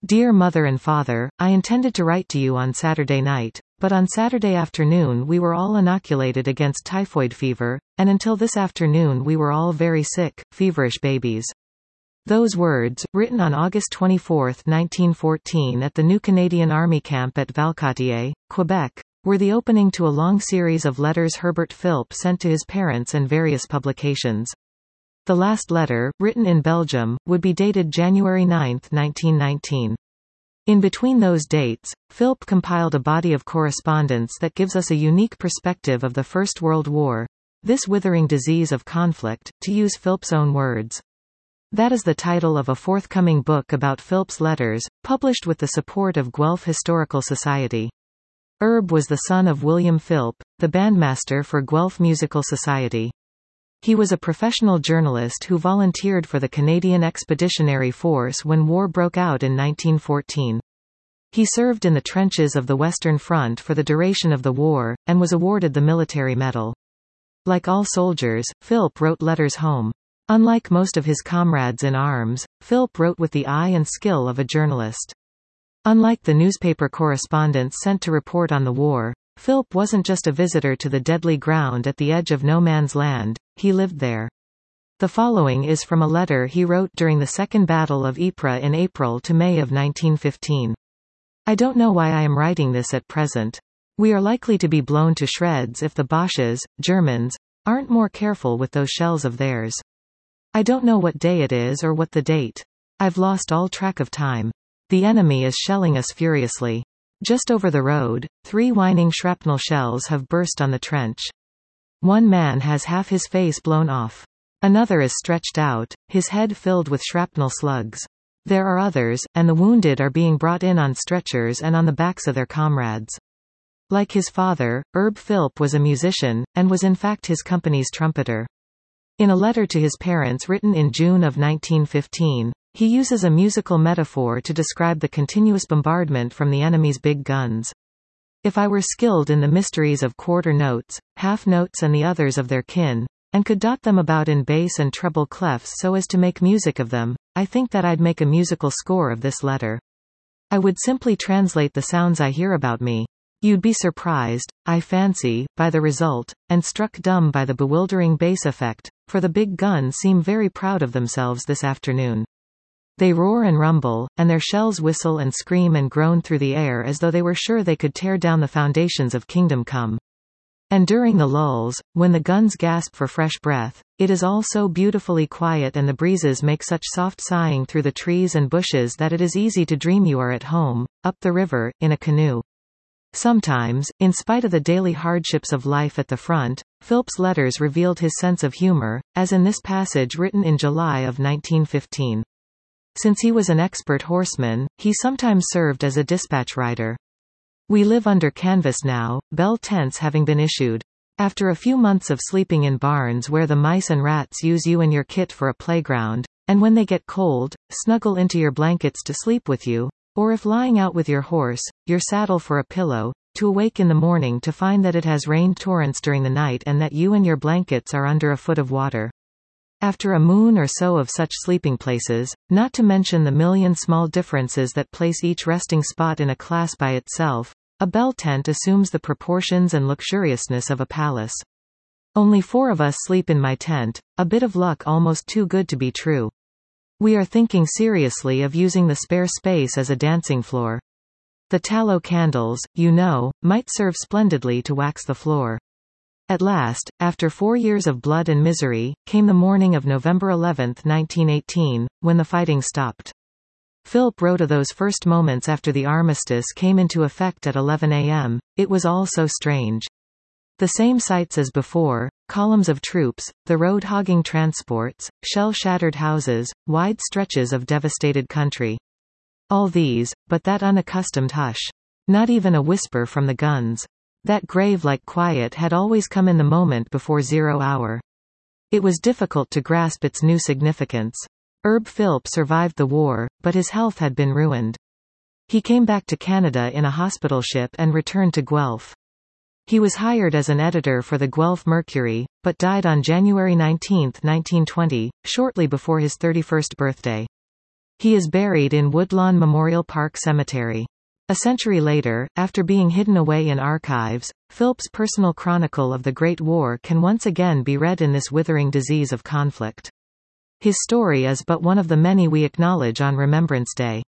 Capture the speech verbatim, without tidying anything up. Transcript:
Dear Mother and Father, I intended to write to you on Saturday night, but on Saturday afternoon we were all inoculated against typhoid fever, and until this afternoon we were all very sick, feverish babies. Those words, written on August twenty-fourth, nineteen fourteen at the new Canadian Army camp at Valcartier, Quebec, were the opening to a long series of letters Herbert Philp sent to his parents and various publications. The last letter, written in Belgium, would be dated January ninth, nineteen nineteen. In between those dates, Philp compiled a body of correspondence that gives us a unique perspective of the First World War, this withering disease of conflict, to use Philp's own words. That is the title of a forthcoming book about Philp's letters, published with the support of Guelph Historical Society. Herb was the son of William Philp, the bandmaster for Guelph Musical Society. He was a professional journalist who volunteered for the Canadian Expeditionary Force when war broke out in nineteen fourteen. He served in the trenches of the Western Front for the duration of the war, and was awarded the Military Medal. Like all soldiers, Philp wrote letters home. Unlike most of his comrades in arms, Philp wrote with the eye and skill of a journalist. Unlike the newspaper correspondents sent to report on the war, Philp wasn't just a visitor to the deadly ground at the edge of no man's land, he lived there. The following is from a letter he wrote during the Second Battle of Ypres in April to May of nineteen fifteen. I don't know why I am writing this at present. We are likely to be blown to shreds if the Boches, Germans, aren't more careful with those shells of theirs. I don't know what day it is or what the date. I've lost all track of time. The enemy is shelling us furiously. Just over the road, three whining shrapnel shells have burst on the trench. One man has half his face blown off. Another is stretched out, his head filled with shrapnel slugs. There are others, and the wounded are being brought in on stretchers and on the backs of their comrades. Like his father, Herb Philp was a musician, and was in fact his company's trumpeter. In a letter to his parents written in June of nineteen fifteen, he uses a musical metaphor to describe the continuous bombardment from the enemy's big guns. If I were skilled in the mysteries of quarter notes, half notes and the others of their kin, and could dot them about in bass and treble clefs so as to make music of them, I think that I'd make a musical score of this letter. I would simply translate the sounds I hear about me. You'd be surprised, I fancy, by the result, and struck dumb by the bewildering bass effect, for the big guns seem very proud of themselves this afternoon. They roar and rumble, and their shells whistle and scream and groan through the air as though they were sure they could tear down the foundations of Kingdom Come. And during the lulls, when the guns gasp for fresh breath, it is all so beautifully quiet and the breezes make such soft sighing through the trees and bushes that it is easy to dream you are at home, up the river, in a canoe. Sometimes, in spite of the daily hardships of life at the front, Philp's letters revealed his sense of humor, as in this passage written in July of nineteen fifteen. Since he was an expert horseman, he sometimes served as a dispatch rider. We live under canvas now, bell tents having been issued. After a few months of sleeping in barns where the mice and rats use you and your kit for a playground, and when they get cold, snuggle into your blankets to sleep with you, or if lying out with your horse, your saddle for a pillow, to awake in the morning to find that it has rained torrents during the night and that you and your blankets are under a foot of water. After a moon or so of such sleeping places, not to mention the million small differences that place each resting spot in a class by itself, a bell tent assumes the proportions and luxuriousness of a palace. Only four of us sleep in my tent, a bit of luck almost too good to be true. We are thinking seriously of using the spare space as a dancing floor. The tallow candles, you know, might serve splendidly to wax the floor. At last, after four years of blood and misery, came the morning of November eleventh, nineteen eighteen, when the fighting stopped. Philp wrote of those first moments after the armistice came into effect at eleven a m, it was all so strange. The same sights as before, columns of troops, the road-hogging transports, shell-shattered houses, wide stretches of devastated country. All these, but that unaccustomed hush. Not even a whisper from the guns. That grave-like quiet had always come in the moment before zero hour. It was difficult to grasp its new significance. Herb Philp survived the war, but his health had been ruined. He came back to Canada in a hospital ship and returned to Guelph. He was hired as an editor for the Guelph Mercury, but died on January nineteenth, nineteen twenty, shortly before his thirty-first birthday. He is buried in Woodlawn Memorial Park Cemetery. A century later, after being hidden away in archives, Philp's personal chronicle of the Great War can once again be read in this withering disease of conflict. His story is but one of the many we acknowledge on Remembrance Day.